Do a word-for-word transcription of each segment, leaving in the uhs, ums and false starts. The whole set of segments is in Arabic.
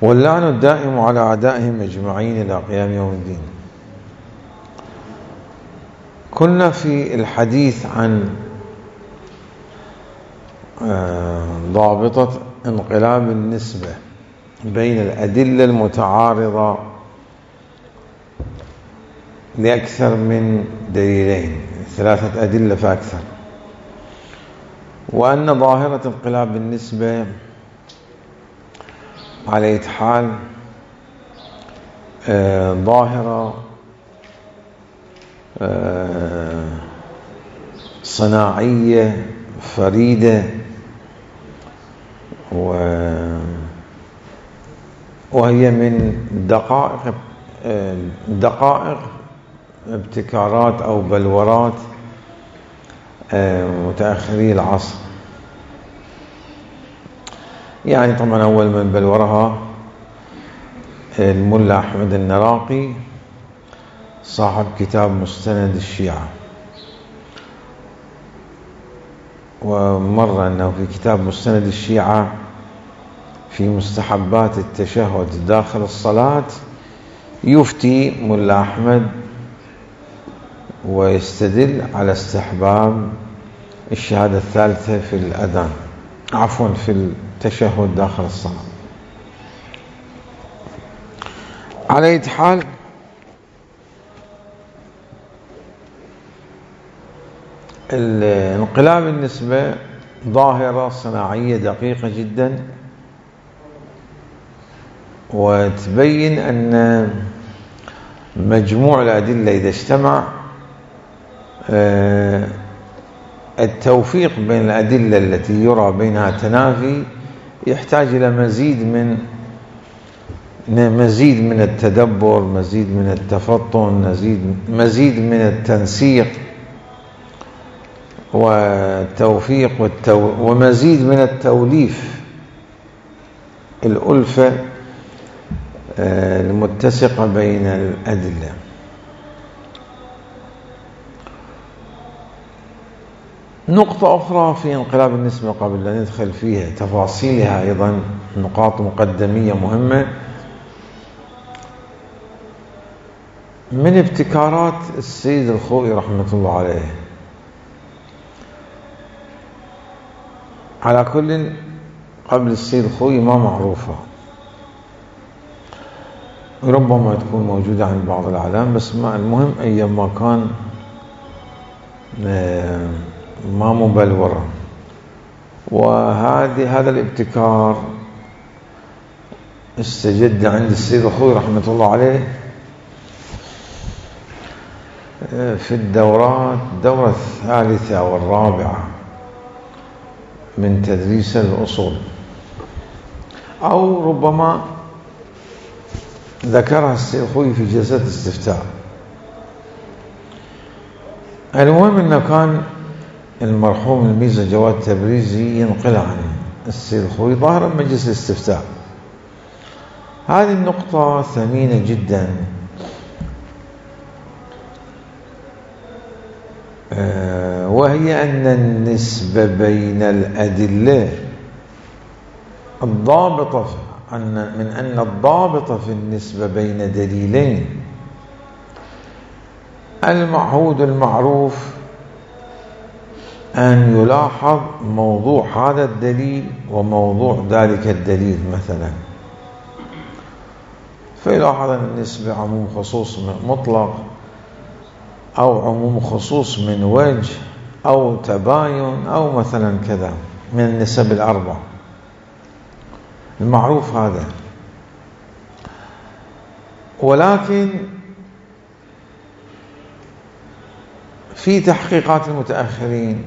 واللعن الدائم على أعدائهم أجمعين إلى قيام يوم الدين. كنا في الحديث عن ضابطة انقلاب النسبة بين الأدلة المتعارضة لأكثر من دليلين، ثلاثة أدلة فأكثر، وأن ظاهرة انقلاب النسبة على أي حال آه ظاهرة آه صناعية فريدة، وهي من دقائق آه دقائق ابتكارات أو بلورات آه متأخري العصر. يعني طبعا أول من بلورها الملا أحمد النراقي صاحب كتاب مستند الشيعة، ومر أنه في كتاب مستند الشيعة في مستحبات التشهد داخل الصلاة يفتي ملا أحمد ويستدل على استحباب الشهادة الثالثة في الأذان، عفوا في التشهد داخل الصلاة. على أي حال انقلاب النسبة ظاهرة صناعية دقيقة جدا، وتبين أن مجموع الأدلة إذا اجتمع التوفيق بين الأدلة التي يرى بينها تنافي يحتاج إلى مزيد من مزيد من التدبر، مزيد من التفطن، مزيد مزيد من التنسيق والتوفيق والتو ومزيد من التوليف، الألفة المتسقة بين الأدلة. نقطة أخرى في انقلاب النسبة قبل أن ندخل فيها تفاصيلها، أيضا نقاط مقدمية مهمة من ابتكارات السيد الخوئي رحمة الله عليه. على كل قبل السيد الخوئي ما معروفة، ربما تكون موجودة عند بعض الأعلام، بس ما المهم أيما كان ما مبلورة. وهذه هذا الابتكار استجد عند السيد الخوئي رحمة الله عليه في الدورات الدورة الثالثة والرابعة من تدريس الأصول، أو ربما ذكرها السيد الخوئي في جلسة الاستفتاء. المهم أنه كان المرحوم الميزة جواد تبريزي ينقل عن السيد الخوئي ظاهرا مجلس الاستفتاء. هذه النقطة ثمينة جدا، وهي أن النسبة بين الأدلة الضابطة أن من أن الضابطة في النسبة بين دليلين المعهود المعروف أن يلاحظ موضوع هذا الدليل وموضوع ذلك الدليل. مثلا فيلاحظ أن النسبة عموم خصوص مطلق، أو عموم خصوص من وجه، أو تباين، أو مثلا كذا من النسب الأربع المعروف هذا. ولكن في تحقيقات المتأخرين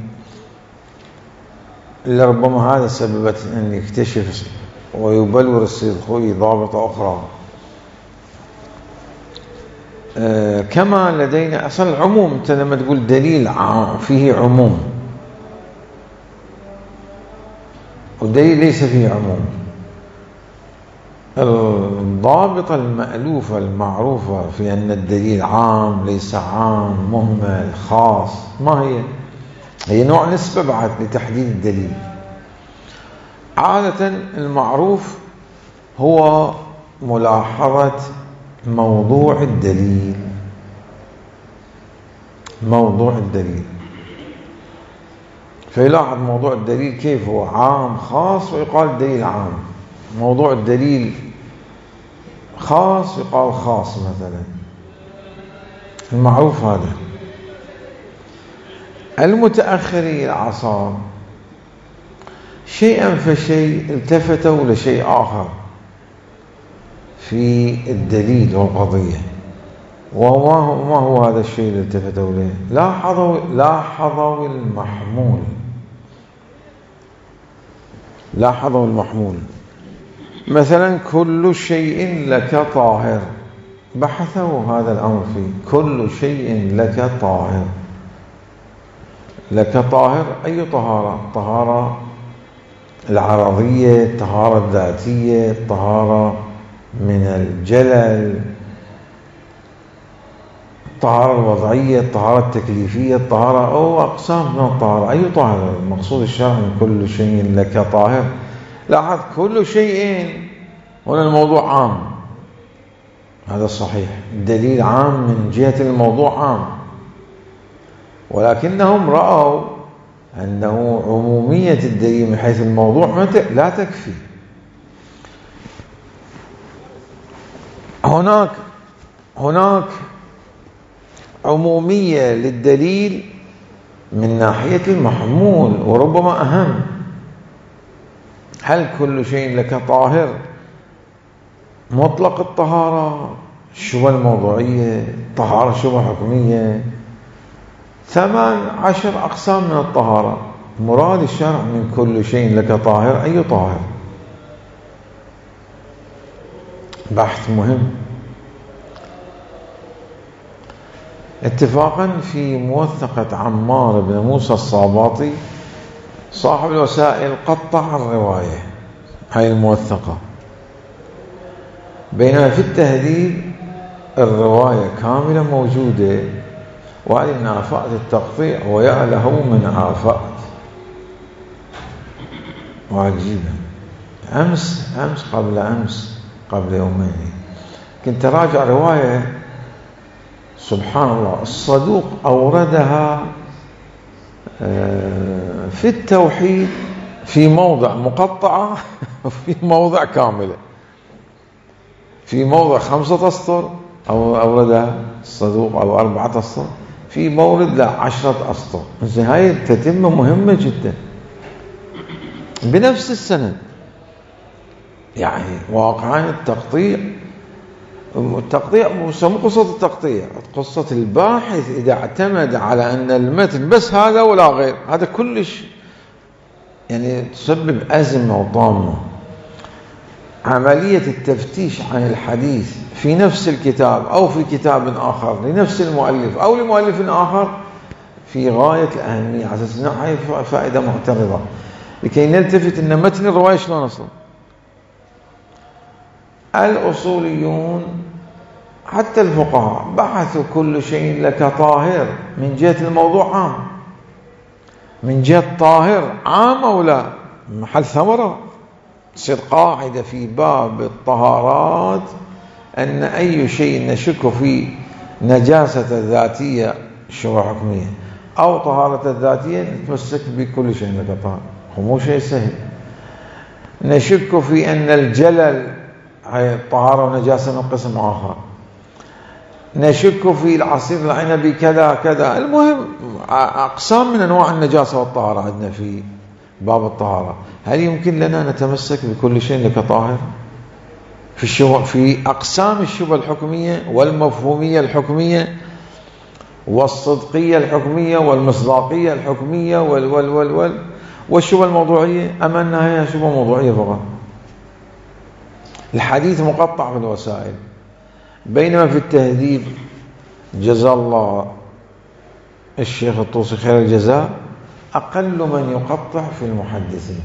اللي ربما هذا سببت أن يكتشف ويبلور السيد الخوئي ضابطة أخرى. آه كما لدينا أصل العموم، أنت لما تقول دليل فيه عموم والدليل ليس فيه عموم، الضابطة المألوفة المعروفة في أن الدليل عام ليس عام مهمل خاص، ما هي؟ هي نوع نسبة بعد لتحديد الدليل. عادة المعروف هو ملاحظة موضوع الدليل. موضوع الدليل فيلاحظ موضوع الدليل كيف هو عام خاص ويقال الدليل عام، موضوع الدليل خاص يقال خاص مثلا، المعروف هذا. المتأخري العصر شيئا فشيء التفتوا لشيء آخر في الدليل والقضية. وما هو, ما هو هذا الشيء اللي التفتوا له؟ لاحظوا لاحظوا المحمول لاحظوا المحمول مثلا كل شيء لك طاهر، بحثوا هذا الأمر فيه. كل شيء لك طاهر، لك طاهر أي طهارة؟ طهارة العرضية، الطهارة الذاتية، الطهارة من الجلل، الطهارة الوضعية، الطهارة التكليفية، الطهارة أو أقسام من الطهارة. أي طهارة؟ المقصود الشرع من كل شيء لك طاهر. لاحظ كل شيء هنا الموضوع عام، هذا صحيح، الدليل عام من جهة الموضوع عام، ولكنهم رأوا أنه عمومية الدليل من حيث الموضوع لا تكفي. هناك هناك عمومية للدليل من ناحية المحمول وربما أهم. هل كل شيء لك طاهر مطلق الطهارة، الشبهة الموضوعية، طهارة شبهة حكمية، ثمان عشر أقسام من الطهارة. مراد الشرع من كل شيء لك طاهر أي طاهر؟ بحث مهم. اتفاقا في موثقة عمار بن موسى الصاباطي صاحب الوسائل قطع الرواية هاي الموثقة، بينما في التهذيب الرواية كاملة موجودة، وهذه من آفات التقطيع، ويا له من آفات وعجيبة. أمس أمس قبل أمس قبل يومين كنت راجع رواية سبحان الله الصدوق أوردها في التوحيد في موضع مقطعة وفي موضع كاملة. في موضع خمسة أسطر أو أوردها الصدوق أو أربعة أسطر، في مورد لا عشرة أسطر. هاي التتمة مهمة جدا بنفس السند. يعني واقعا التقطيع التقطيع مو قصة التقطيع، قصة الباحث إذا اعتمد على أن المتن بس هذا ولا غير، هذا كلش يعني تسبب أزمة وطامة. عملية التفتيش عن الحديث في نفس الكتاب أو في كتاب آخر لنفس المؤلف أو لمؤلف آخر في غاية الأهمية، على أساس أنها فائدة معترضة، لكي نلتفت أن متن الرواية شلون أصلا. الأصوليون حتى الفقهاء بحثوا كل شيء لك طاهر من جهة الموضوع عام، من جهة طاهر عام أو لا، محل ثمرة. تصير قاعدة في باب الطهارات أن أي شيء نشك في نجاسة الذاتية شبهة حكمية أو طهارة الذاتية نتمسك بكل شيء لك طاهر، ومو شيء سهل. نشك في أن الجلل هي طهارة ونجاسة من قسم آخر، نشك في العصير العنبي كذا كذا. المهم أقسام من أنواع النجاسة والطهارة عندنا في باب الطهارة. هل يمكن لنا نتمسك بكل شيء لك طاهر في الشبه في أقسام الشبهة الحكمية والمفهومية الحكمية والصدقية الحكمية والمصداقية الحكمية وال وال وال وال والشبهة الموضوعية، أم أنها هي شبهة موضوعية فقط؟ الحديث مقطع في الوسائل، بينما في التهذيب جزا الله الشيخ الطوسي خير الجزاء أقل من يقطع في المحدثين،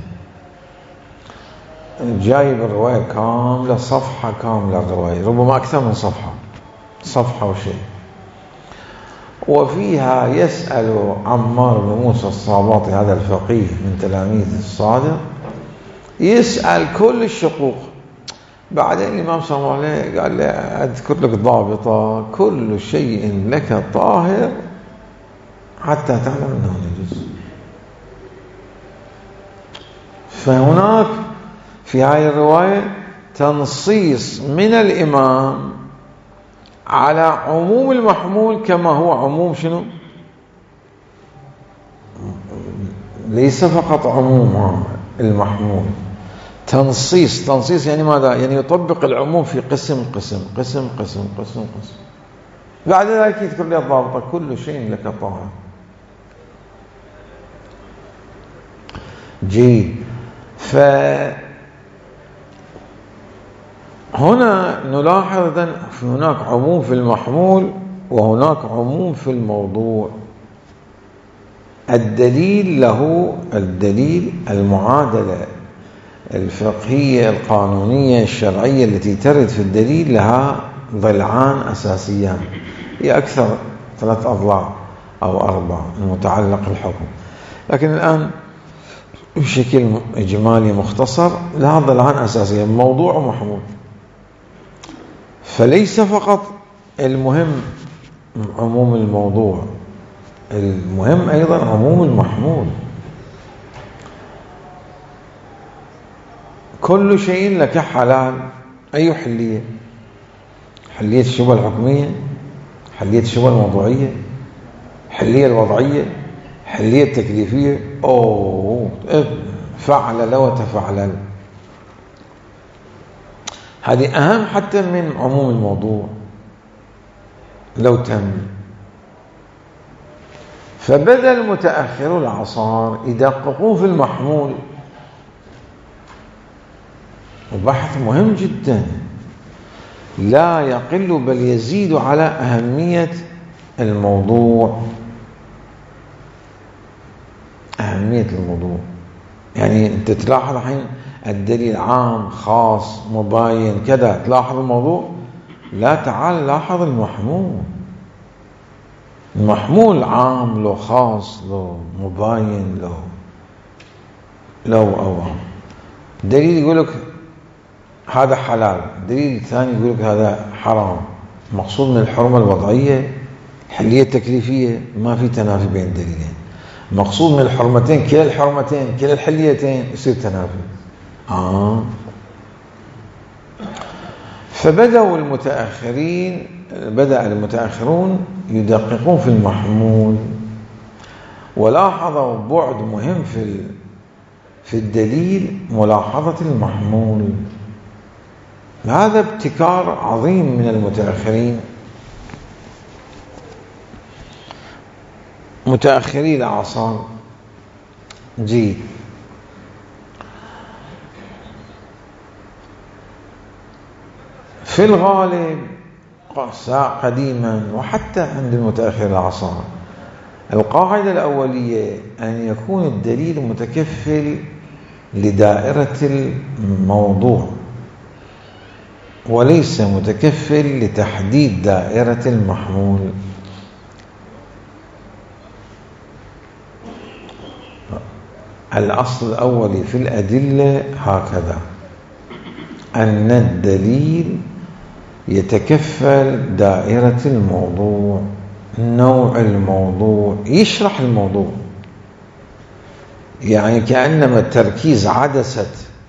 جايب الرواية كاملة، صفحة كاملة الرواية، ربما أكثر من صفحة، صفحة وشيء. وفيها يسأل عمار بن موسى الصاباطي هذا الفقيه من تلاميذ الصادق، يسأل كل الشقوق. بعدين الإمام صلى الله عليه وسلم قال لي أذكر لك ضابطة: كل شيء لك طاهر حتى تعلم أنه نجس. فهناك في هذه الرواية تنصيص من الإمام على عموم المحمول كما هو عموم شنو؟ ليس فقط عموم المحمول، تنصيص. تنصيص يعني ماذا؟ يعني يطبق العموم في قسم قسم قسم قسم قسم قسم. بعد ذلك يذكر لي الضابطة: كل شيء لك طاهر. جيد. فهنا نلاحظ أن هناك عموم في المحمول وهناك عموم في الموضوع. الدليل له الدليل المعادلة الفقهية القانونية الشرعية التي ترد في الدليل لها ضلعان أساسيان، هي أكثر ثلاث أضلاع أو أربع المتعلق الحكم، لكن الآن بشكل إجمالي مختصر لها ضلعان أساسية: موضوع ومحمول. فليس فقط المهم عموم الموضوع، المهم أيضا عموم المحمول. كل شيء لك حلال. أي حلية؟ حلية الشبهة الحكمية، حلية الشبهة الموضوعية، حلية الوضعية، حلية التكليفية. أوه فعلل وتفعلل، هذه أهم حتى من عموم الموضوع لو تم. فبدأ المتأخر العصار يدققون في المحمول، وبحث مهم جدا لا يقل بل يزيد على أهمية الموضوع. أهمية الموضوع يعني أنت تلاحظ الحين الدليل عام خاص مباين كذا، تلاحظ الموضوع. لا، تعال لاحظ المحمول. المحمول عام له خاص له مباين له لو أو دليل يقول لك هذا حلال، دليل ثاني يقول لك هذا حرام. مقصود من الحرمة الوضعية الحلية التكليفية، ما في تنافي بين الدليلين. مقصود من الحرمتين كلا الحرمتين كلا الحليتين يصير تنافي. آه. فبدأوا المتأخرين بدأ المتأخرون يدققون في المحمول، ولاحظوا بعد مهم في في الدليل: ملاحظة المحمول. هذا ابتكار عظيم من المتأخرين، متأخري الأعصار. جيد. في الغالب قديما وحتى عند المتأخر الأعصار القاعدة الأولية أن يكون الدليل متكفل لدائرة الموضوع وليس متكفل لتحديد دائرة المحمول. الأصل الأولي في الأدلة هكذا: أن الدليل يتكفل دائرة الموضوع، نوع الموضوع، يشرح الموضوع. يعني كأنما التركيز عدسة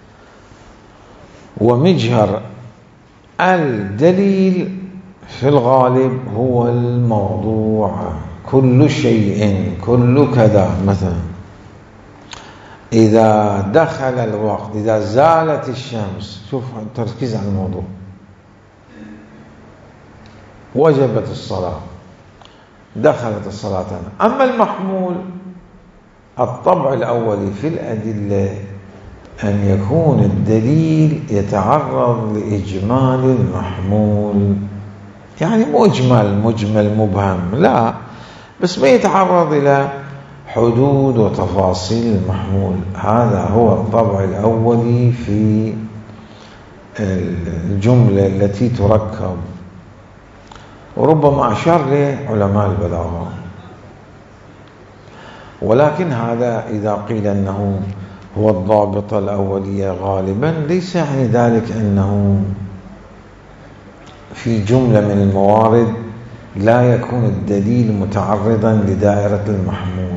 ومجهر الدليل في الغالب هو الموضوع. كل شيء كل كذا، مثلا إذا دخل الوقت، إذا زالت الشمس، شوف التركيز على الموضوع، وجبت الصلاة، دخلت الصلاة. أما المحمول الطبع الأولي في الأدلة أن يكون الدليل يتعرض لإجمال المحمول، يعني مو إجمال مجمل مبهم، لا، بس ما يتعرض إلى حدود وتفاصيل المحمول. هذا هو الطبع الأولي في الجملة التي تركب، وربما أشار له علماء البلاغة. ولكن هذا إذا قيل أنه هو الضابط الأولية غالبا، ليس يعني ذلك أنه في جملة من الموارد لا يكون الدليل متعرضا لدائرة المحمول.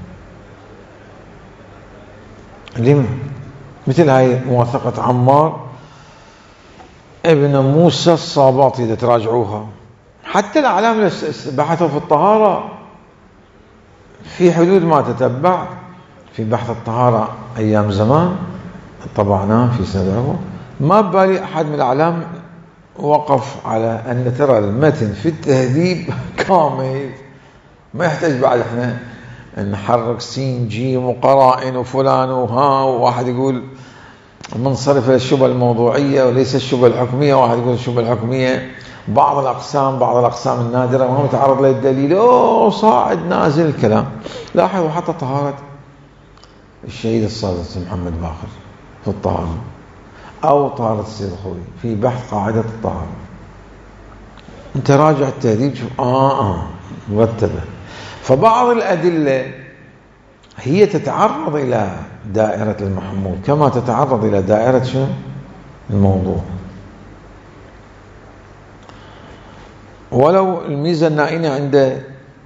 لما؟ مثل هاي موثقة عمار ابن موسى الصاباطي إذا تراجعوها، حتى الأعلام اللي بحثوا في الطهارة في حدود ما تتبع في بحث الطهارة أيام زمان طبعناه في سببه، ما ببالي أحد من الأعلام وقف على أن ترى المتن في التهذيب كامل، ما يحتاج بعد احنا نحرك سين جيم وقرائن وفلان وها، وواحد يقول منصرف للشبهة الموضوعية وليس الشبهة الحكمية، واحد يقول الشبهة الحكمية بعض الأقسام بعض الأقسام النادرة ما متعرض للدليل، أوه صاعد نازل الكلام. لاحظوا حتى طهارة الشهيد الصادق محمد باقر في الطهارة، أو طهارة السيد الخوئي في بحث قاعدة الطهارة، أنت راجع التهذيب شوف آه آه مرتبة. فبعض الأدلة هي تتعرض إلى دائرة المحمول كما تتعرض إلى دائرة شو الموضوع. ولو الميزة النائنة عنده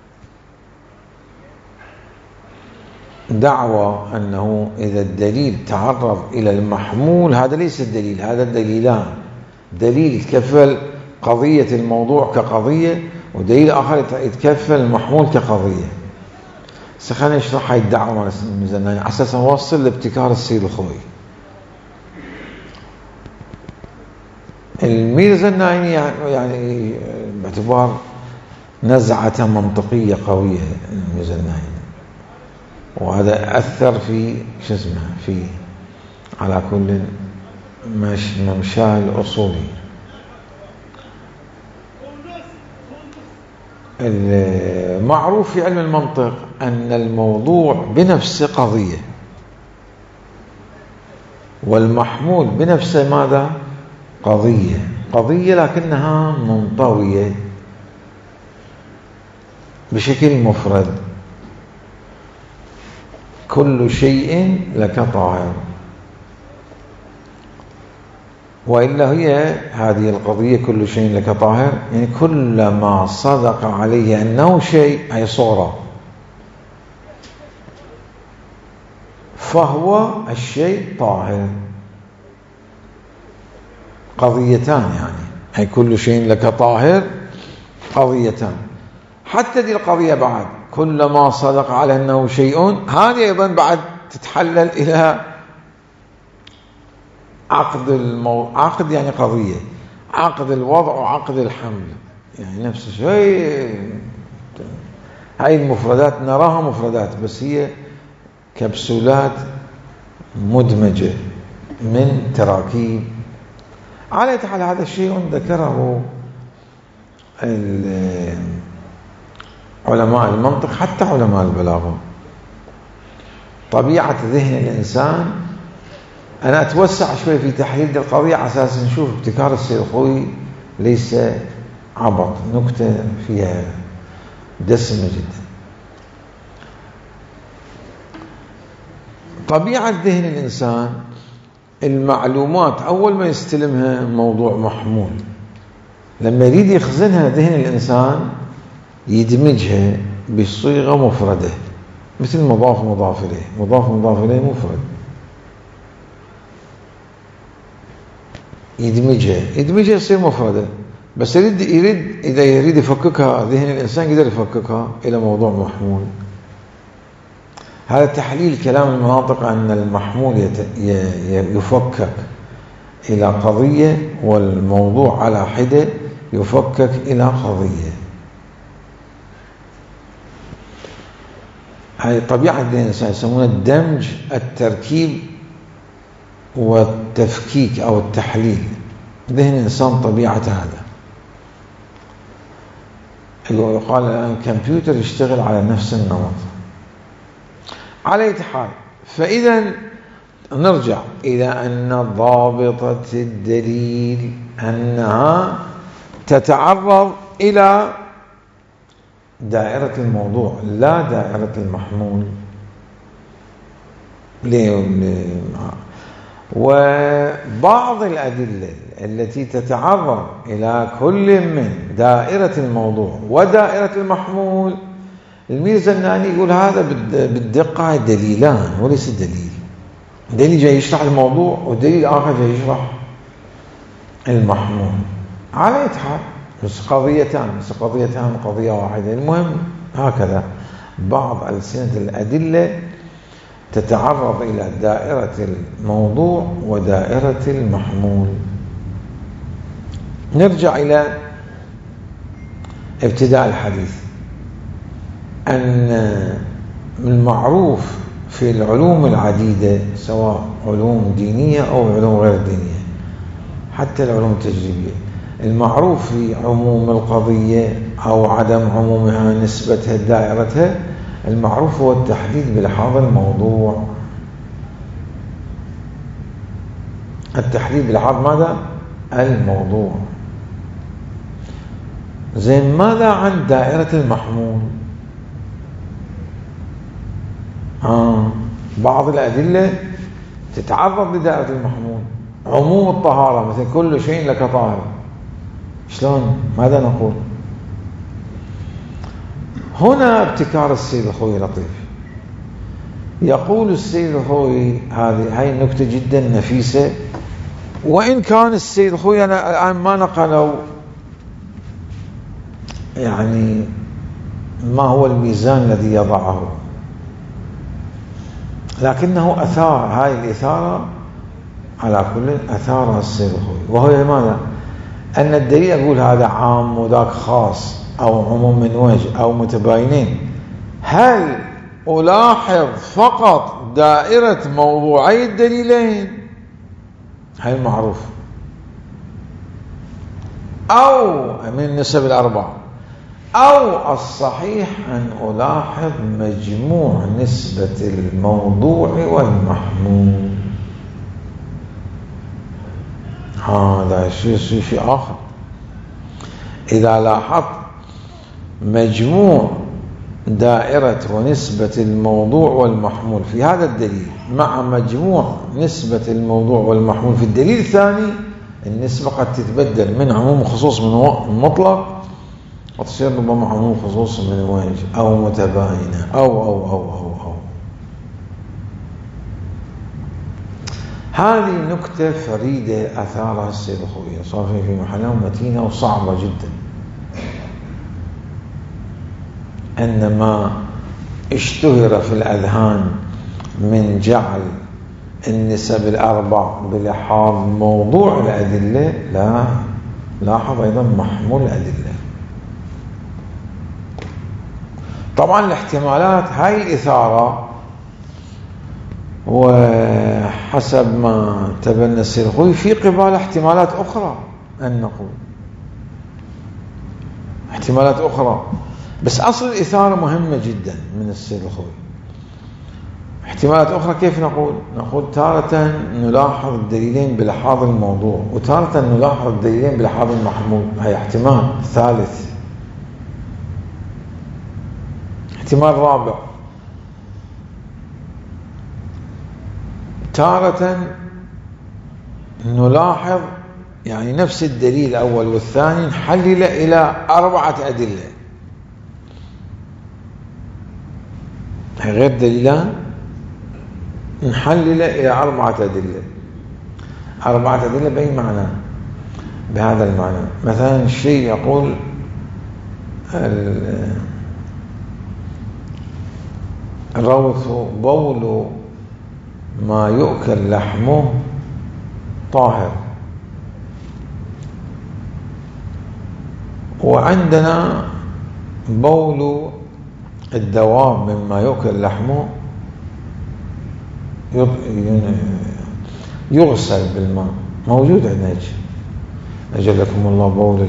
دعوة أنه إذا الدليل تعرض إلى المحمول، هذا ليس الدليل، هذا الدليلان، دليل يتكفل قضية الموضوع كقضية، ودليل آخر يتكفل المحمول كقضية. خلينا نشرح هاي الدعوة مال الميزة النائنة على أساس نوصل لابتكار السيد الخوئي. الميزة النائنة يعني باعتبار نزعة منطقية قوية الميزة النائنة، وهذا أثر في شو اسمه في على كل مش ممشاه الأصولي. المعروف في علم المنطق أن الموضوع بنفسه قضية، والمحمول بنفسه ماذا؟ قضية، قضية لكنها منطوية بشكل مفرد. كل شيء لك طاهر، وإلا هي هذه القضية كل شيء لك طاهر، يعني كل ما صدق عليه أنه شيء أي صورة فهو الشيء طاهر. قضيتان يعني، أي كل شيء لك طاهر قضيتان. حتى دي القضية بعد كل ما صدق على أنه شيء، هذه أيضا بعد تتحلل إلى عقد المو... عقد يعني قضية، عقد الوضع وعقد الحمل يعني نفس الشيء. هاي المفردات نراها مفردات بس هي كبسولات مدمجة من تراكيب. على حال هذا الشيء ذكره علماء المنطق حتى علماء البلاغة. طبيعة ذهن الإنسان، أنا أتوسع شوي في تحليل القضية على أساس نشوف ابتكار السيد الخوئي ليس عبط، نكتة فيها دسمة جدا. طبيعة ذهن الإنسان، المعلومات أول ما يستلمها موضوع محمول، لما يريد يخزنها ذهن الإنسان يدمجها بصيغة مفردة، مثل مضاف مضاف إليه، مضاف مضاف إليه مفرد، يدمجها يدمجها يصير مفردة. بس يريد يريد إذا يريد يفككها ذهن الإنسان يقدر يفككها إلى موضوع محمول. هذا تحليل كلام المناطق أن المحمول يفكك إلى قضية، والموضوع على حدة يفكك إلى قضية. هذه طبيعة الإنسان، يسمونها الدمج، التركيب والتفكيك أو التحليل. ذهن الإنسان طبيعة هذا. يقال الآن كمبيوتر يشتغل على نفس النمط. على أي حال، فإذا نرجع إلى أن ضابطة الدليل أنها تتعرض إلى دائرة الموضوع لا دائرة المحمول. وبعض الأدلة التي تتعرض إلى كل من دائرة الموضوع ودائرة المحمول، الميزاناني يقول هذا بالدقة دليلان وليس دليل. دليل جاي يشرح الموضوع ودليل آخر جاي يشرح المحمول. على أي حال بس قضيتان بس قضيتان قضية واحدة. المهم هكذا بعض ألسنة الأدلة تتعرض إلى دائرة الموضوع ودائرة المحمول. نرجع إلى ابتداء الحديث أن المعروف في العلوم العديدة سواء علوم دينية أو علوم غير دينية، حتى العلوم التجريبية، المعروف في عموم القضية أو عدم عمومها نسبتها دائرتها، المعروف هو التحديد بلحاظ الموضوع. التحديد بلحاظ ماذا؟ الموضوع. زين، ماذا عن دائرة المحمول؟ آه. بعض الأدلة تتعرض لدائرة المحمول. عموم الطهارة مثل كل شيء لك طاهر، شلون؟ ماذا نقول؟ هنا ابتكار السيد الخوي لطيف. يقول السيد الخوي، هذه هاي النكتة جدا نفيسة، وإن كان السيد الخوي أنا الآن ما نقلوا يعني ما هو الميزان الذي يضعه، لكنه أثار هاي الإثارة على كل أثارها السيد الخوي. وهو ماذا؟ أن الدليل يقول هذا عام وذاك خاص أو عموم من وجه أو متباينين. هل ألاحظ فقط دائرة موضوعي الدليلين؟ هاي المعروف، أو من النسب الأربعة، أو الصحيح أن ألاحظ مجموع نسبة الموضوع والمحمول. هذا شيء شيء آخر. إذا لاحظت مجموع دائرة ونسبة الموضوع والمحمول في هذا الدليل مع مجموع نسبة الموضوع والمحمول في الدليل الثاني، النسبة قد تتبدل من عموم خصوص من مطلق وتصير ربما عموم خصوص من وجه أو متباينة أو أو أو أو أو هذه نكتة فريدة أثارها السيد الخوي، صار في محلها متينة وصعبة جدا. أن ما اشتهر في الأذهان من جعل النسب الأربع بلحاظ موضوع الأدلة، لا، لاحظ أيضا محمول الأدلة. طبعا الاحتمالات هاي الإثارة، وحسب ما تبنى السيد الخوي في قبال احتمالات أخرى أن نقول احتمالات أخرى، بس أصل الإثارة مهمة جدا من السيد الخوي. احتمالات أخرى كيف نقول؟ نقول تارة نلاحظ الدليلين بلحاظ الموضوع، وتارة نلاحظ الدليلين بلحاظ المحمول. هي احتمال ثالث. احتمال رابع، تارة نلاحظ يعني نفس الدليل الأول والثاني نحلل إلى أربعة أدلة، غير دليلان نحلل إلى أربعة أدلة. أربعة أدلة بأي معنى؟ بهذا المعنى. مثلا الشيء يقول الروث بول ما يؤكل لحمه طاهر، وعندنا بول الدواب مما يؤكل لحمه يغسل بالماء، موجود عندنا. أجلكم الله بول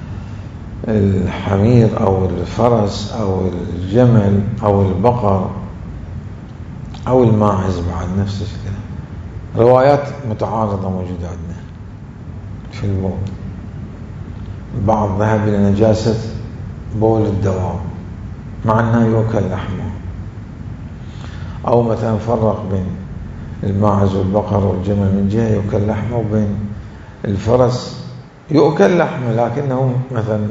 الحمير أو الفرس أو الجمل أو البقر أو الماعز بعد نفس الكلام. روايات متعارضة موجودة عندنا في البول. البعض ذهب إلى نجاسة بول الدواب مع أنه يؤكل لحمه، أو مثلا فرق بين الماعز والبقر والجمل من جهة يؤكل لحمه، وبين الفرس يؤكل لحمه لكنه مثلا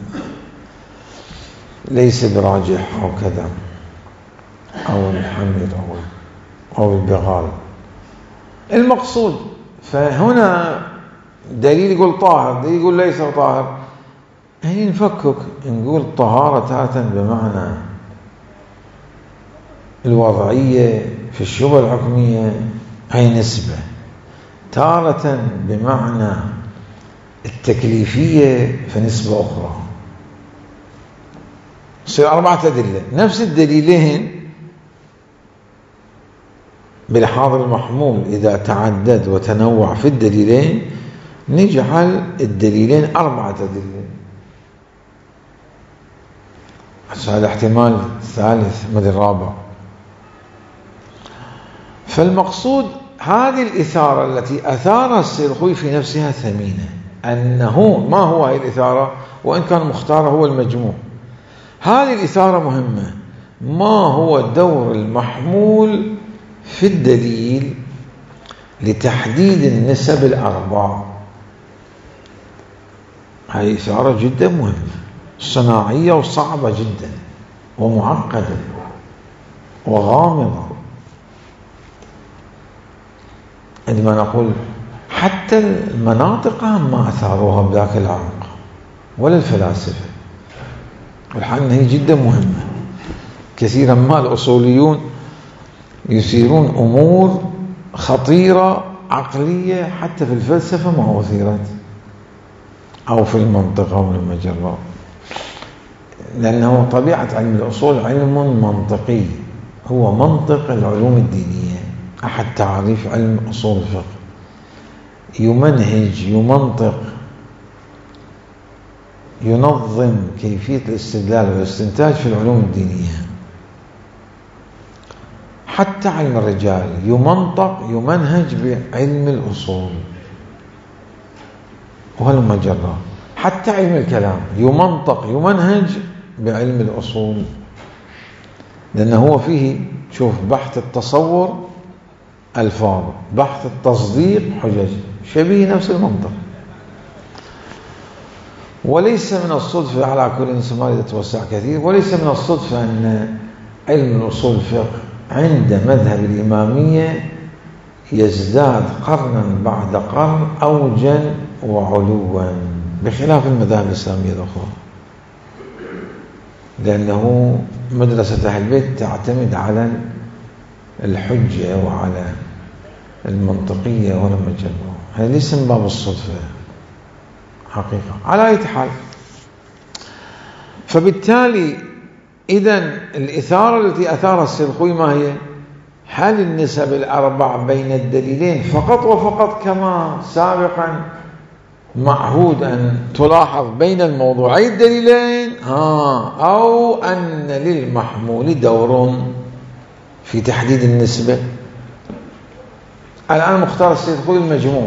ليس براجح أو كذا، أو الحمير أو أو البغال. المقصود فهنا دليل يقول طاهر، دليل يقول ليس طاهر. هني نفكك نقول طهارة تارة بمعنى الوضعية في الشبهة الحكمية هي نسبة، تارة بمعنى التكليفية فنسبة أخرى. يصير أربعة أدلة، نفس الدليلين بالحاضر المحمول إذا تعدد وتنوع في الدليلين نجعل الدليلين أربعة أدلة. هذا احتمال ثالث مدى الرابع. فالمقصود هذه الإثارة التي أثارها السيد الخوئي في نفسها ثمينة، أنه ما هو هذه الإثارة وإن كان مختار هو المجموع. هذه الإثارة مهمة، ما هو دور المحمول في الدليل لتحديد النسب الأربع. هذه إثارة جدا مهمة، صناعية وصعبة جدا ومعقدة وغامضة. عندما نقول حتى المناطق ما أثاروها بذاك العمق ولا الفلاسفة، والحال هي جدا مهمة. كثيرا ما الأصوليون يثيرون أمور خطيرة عقلية حتى في الفلسفة ما أثيرت، أو في المنطق أو المجرة، لأنه طبيعة علم الأصول علم منطقي، هو منطق العلوم الدينية. أحد تعريف علم أصول الفقه يمنهج، يمنطق، ينظم كيفية الاستدلال والاستنتاج في العلوم الدينية. حتى علم الرجال يمنطق، يمنهج بعلم الأصول وهالمجرة. حتى علم الكلام يمنطق، يمنهج بعلم الأصول، لأنه هو فيه شوف بحث التصور ألفاظ، بحث التصديق حجج، شبيه نفس المنطق. وليس من الصدفة على كل إنسان يتوسع كثير، وليس من الصدفة أن علم الأصول الفقه عند مذهب الإمامية يزداد قرنا بعد قرن أوجا وعلوا بخلاف المذاهب الإسلامية الأخرى، لأنه مدرسة أهل البيت تعتمد على الحجة وعلى المنطقية والمجرة. هذا ليس من باب الصدفة حقيقة. على أي حال، فبالتالي إذن الإثارة التي أثارها السيد الخوئي ما هي؟ هل النسب الأربع بين الدليلين فقط وفقط كما سابقا معهود أن تلاحظ بين الموضوعي الدليلين، ها أو أن للمحمول دور في تحديد النسبة؟ الآن مختار السيد الخوئي المجموع،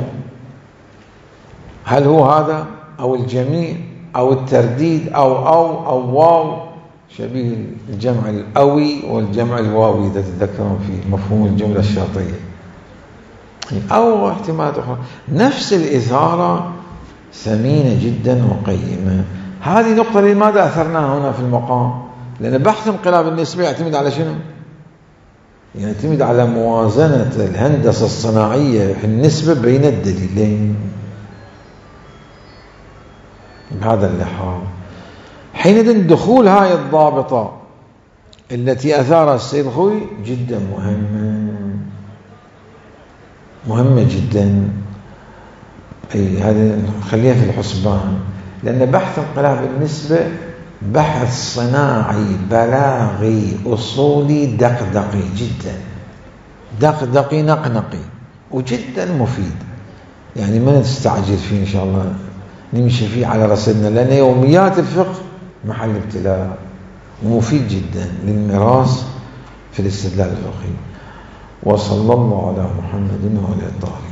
هل هو هذا أو الجميع أو الترديد أو أو أو واو، شبيه الجمع الأوي والجمع الواوي إذا تتذكرون في مفهوم الجملة الشرطية، أو احتمالات أخرى. نفس الإثارة ثمينة جدا وقيمة. هذه نقطة لماذا أثرناها هنا في المقام؟ لأن بحث انقلاب النسبة يعتمد على شنو؟ يعتمد على موازنة الهندسة الصناعية في النسبة بين الدليلين. بهذا اللحاظ حينئذ دخول هاي الضابطة التي أثارها السيد الخوئي جدا مهمة، مهمة جدا. أي هذه خليها في الحسبان، لأن بحث انقلاب النسبة بحث صناعي بلاغي أصولي دقدقي جدا، دقدقي نقنقي وجدا مفيد. يعني ما نستعجل فيه إن شاء الله، نمشي فيه على رسلنا، لأن يوميات الفقه محل ابتلاء ومفيد جدا للميراث في الاستدلال الفقهي. وصلى الله على محمد وعلى آله.